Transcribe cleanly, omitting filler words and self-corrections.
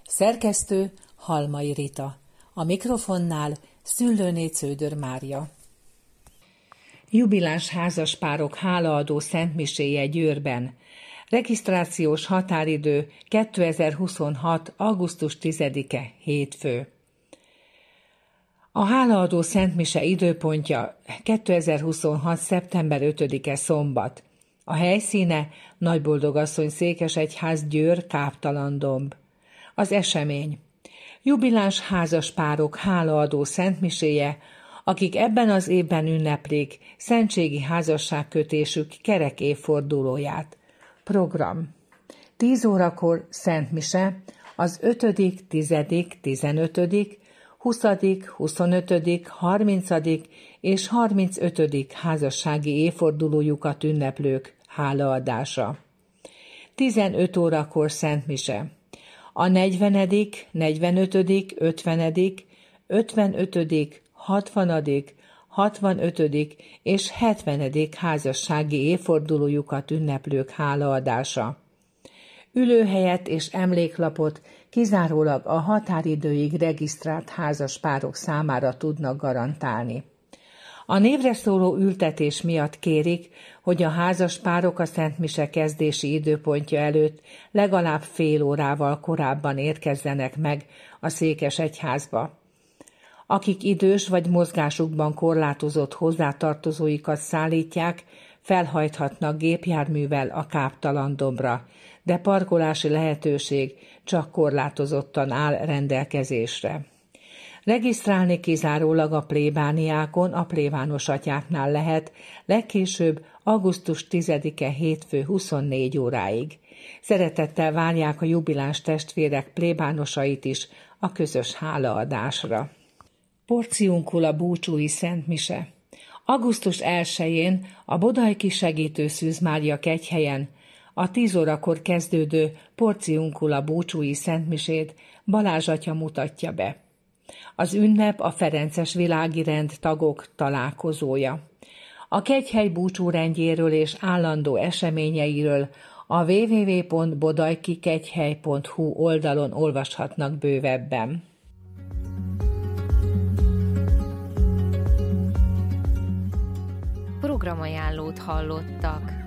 Szerkesztő Halmai Rita. A mikrofonnál Szüllőné Cződör Mária. Jubiláns házaspárok hálaadó szentmiséje Győrben. Regisztrációs határidő 2026. augusztus 10-e hétfő. A hálaadó szentmise időpontja 2026. szeptember 5-e szombat. A helyszíne Nagyboldogasszony székesegyház, Győr, Káptalandomb. Az esemény: jubiláns házaspárok hálaadó szentmiséje, akik ebben az évben ünneplik szentségi házasságkötésük kerek évfordulóját. Program: 10 órakor szentmise az 5., 10., 15., 20., 25., 30. és 35. házassági évfordulójukat ünneplők hálaadása. 15 órakor szentmise a 40., 45., 50., 55., 60., 65. és 70. házassági évfordulójukat ünneplők hálaadása. Ülőhelyet és emléklapot kizárólag a határidőig regisztrált házaspárok számára tudnak garantálni. A névre szóló ültetés miatt kérik, hogy a házaspárok a szentmise kezdési időpontja előtt legalább fél órával korábban érkezzenek meg a székesegyházba. Akik idős vagy mozgásukban korlátozott hozzátartozóikat szállítják, felhajthatnak gépjárművel a Káptalandombra, de parkolási lehetőség csak korlátozottan áll rendelkezésre. Regisztrálni kizárólag a plébániákon, a plébános atyáknál lehet, legkésőbb augusztus 10-e hétfő 24 óráig. Szeretettel várják a jubiláns testvérek plébánosait is a közös hálaadásra. Porciunkula búcsúi szentmise. Augusztus 1-én a Bodajki Segítő Szűz Mária kegyhelyen a 10 órakor kezdődő Porciunkula búcsúi szentmisét Balázs atya mutatja be. Az ünnep a ferences világi rend tagok találkozója. A kegyhely búcsúrendjéről és állandó eseményeiről a www.bodajkikegyhely.hu oldalon olvashatnak bővebben. Programajánlót hallottak.